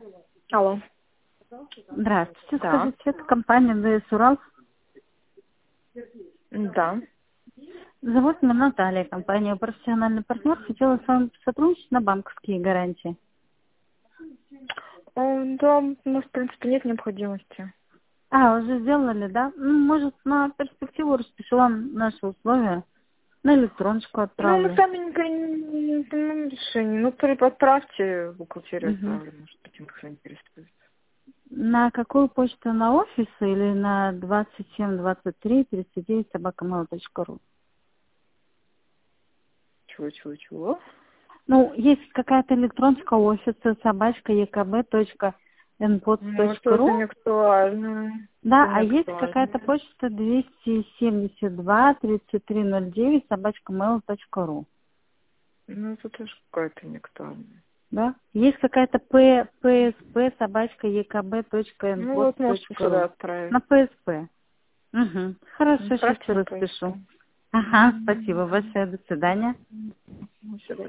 Алло. Здравствуйте. Да. Скажите, это компания ДС Урал. Да. Зовут меня Наталья, компания «Профессиональный партнер». Хотела с вами сотрудничать на банковские гарантии. Да, ну, в принципе, нет необходимости. Уже сделали, да? Ну, может, на перспективу распишу вам наши условия. На электроночку Ну, мы отправлю. сами не принимаем решение. Ну, отправьте в бухгалтерию, Мгм. отправлю. Может, этим кто интересует. На какую почту? На офис или на 2723-39 @mail.ru? Чего? Ну, есть какая-то электроночка офиса Может, это собачка.ekb.npots.ru. не актуально. Да, Это не а есть актуально. какая-то почта 272-3309 @mail.ru. Ну, это тоже какая-то не актуальная. Да? Есть какая-то psp Ну, вот, можете собачка.ekb.npots.ru. сюда отправить. На PSP. Угу. Хорошо, сейчас Отправьте все на распишу. почту. Ага, спасибо большое, до свидания. Ну, сюда.